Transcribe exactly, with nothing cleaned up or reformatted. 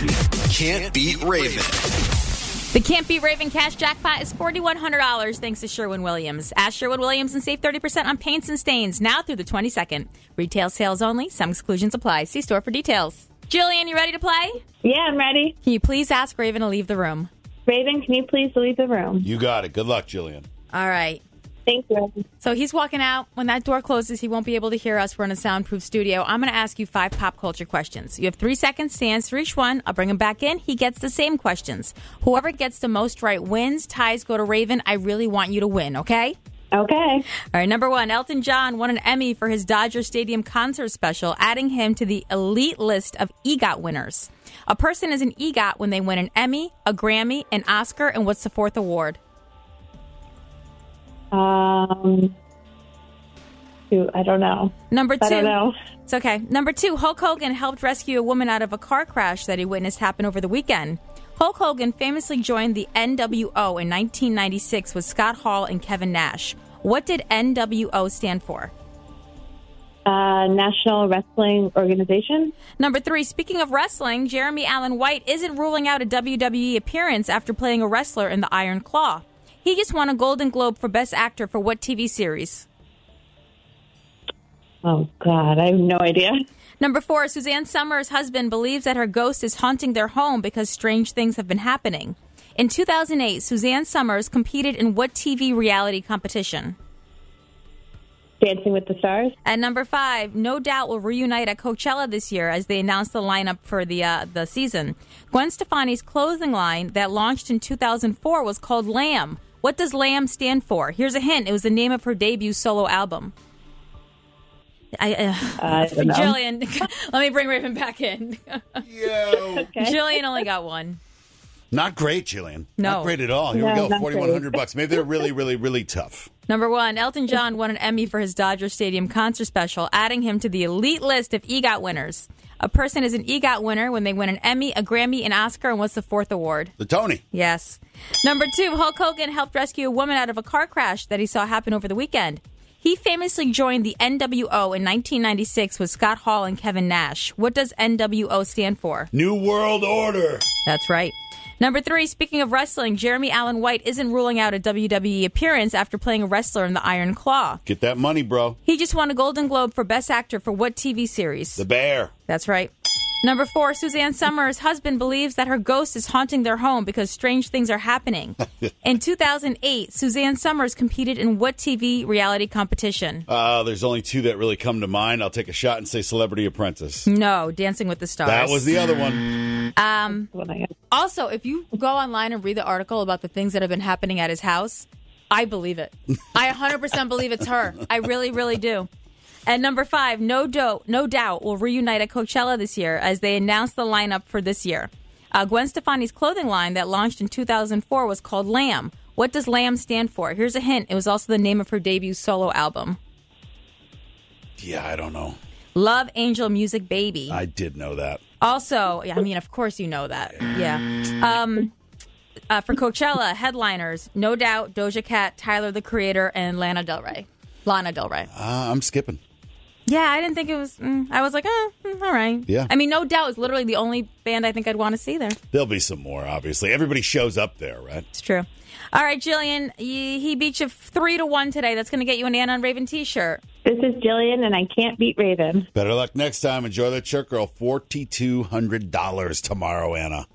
Can't Beat Raven. The Can't Beat Raven cash jackpot is four thousand one hundred dollars thanks to Sherwin-Williams. Ask Sherwin-Williams and save thirty percent on paints and stains now through the twenty-second. Retail sales only. Some exclusions apply. See store for details. Jillian, you ready to play? Yeah, I'm ready. Can you please ask Raven to leave the room? Raven, can you please leave the room? You got it. Good luck, Jillian. All right. Thank you. So he's walking out. When that door closes, he won't be able to hear us. We're in a soundproof studio. I'm going to ask you five pop culture questions. You have three seconds to answer each one. I'll bring him back in. He gets the same questions. Whoever gets the most right wins. Ties go to Raven. I really want you to win, okay? Okay. All right, number one, Elton John won an Emmy for his Dodger Stadium concert special, adding him to the elite list of EGOT winners. A person is an EGOT when they win an Emmy, a Grammy, an Oscar, and what's the fourth award? Um, shoot, I don't know. Number two. I don't know. It's okay. Number two, Hulk Hogan helped rescue a woman out of a car crash that he witnessed happen over the weekend. Hulk Hogan famously joined the N W O in nineteen ninety-six with Scott Hall and Kevin Nash. What did N W O stand for? Uh, National Wrestling Organization. Number three, speaking of wrestling, Jeremy Allen White isn't ruling out a W W E appearance after playing a wrestler in the Iron Claw. He just won a Golden Globe for Best Actor for what T V series? Oh, God, I have no idea. Number four, Suzanne Summers' husband believes that her ghost is haunting their home because strange things have been happening. In two thousand eight, Suzanne Summers competed in what T V reality competition? Dancing with the Stars. And number five, No Doubt will reunite at Coachella this year as they announce the lineup for the uh, the season. Gwen Stefani's clothing line that launched in two thousand four was called Lamb. What does Lamb stand for? Here's a hint. It was the name of her debut solo album. I, uh, I don't know. Jillian, let me bring Raven back in. Yo. Okay. Jillian only got one. Not great, Jillian. No. Not great at all. Here No, we go. not forty-one hundred bucks. Maybe they're really, really, really tough. Number one, Elton John won an Emmy for his Dodger Stadium concert special, adding him to the elite list of EGOT winners. A person is an EGOT winner when they win an Emmy, a Grammy, an Oscar, and what's the fourth award? The Tony. Yes. Number two, Hulk Hogan helped rescue a woman out of a car crash that he saw happen over the weekend. He famously joined the N W O in nineteen ninety-six with Scott Hall and Kevin Nash. What does N W O stand for? New World Order. That's right. Number three, speaking of wrestling, Jeremy Allen White isn't ruling out a W W E appearance after playing a wrestler in the Iron Claw. Get that money, bro. He just won a Golden Globe for Best Actor for what T V series? The Bear. That's right. Number four, Suzanne Summers' husband believes that her ghost is haunting their home because strange things are happening. In two thousand eight, Suzanne Summers competed in what T V reality competition? Uh, there's only two that really come to mind. I'll take a shot and say Celebrity Apprentice. No, Dancing with the Stars. That was the other one. Um, What I have. also, if you go online and read the article about the things that have been happening at his house, I believe it. I one hundred percent believe it's her. I really, really do. And number five, No Doubt, No Doubt will reunite at Coachella this year as they announce the lineup for this year. Uh, Gwen Stefani's clothing line that launched in two thousand four was called Lamb. What does Lamb stand for? Here's a hint. It was also the name of her debut solo album. Yeah, I don't know. Love Angel Music Baby. I did know that. Also, yeah, I mean, of course you know that. Yeah. Um, uh, for Coachella, headliners, No Doubt, Doja Cat, Tyler, the Creator, and Lana Del Rey. Lana Del Rey. Uh, I'm skipping. Yeah, I didn't think it was... Mm, I was like, oh, mm, all right. Yeah. I mean, No Doubt is literally the only band I think I'd want to see there. There'll be some more, obviously. Everybody shows up there, right? It's true. All right, Jillian, he he beat you three to one today. That's going to get you an Anna and Raven t-shirt. This is Jillian, and I can't beat Raven. Better luck next time. Enjoy that shirt, girl. four thousand two hundred dollars tomorrow, Anna.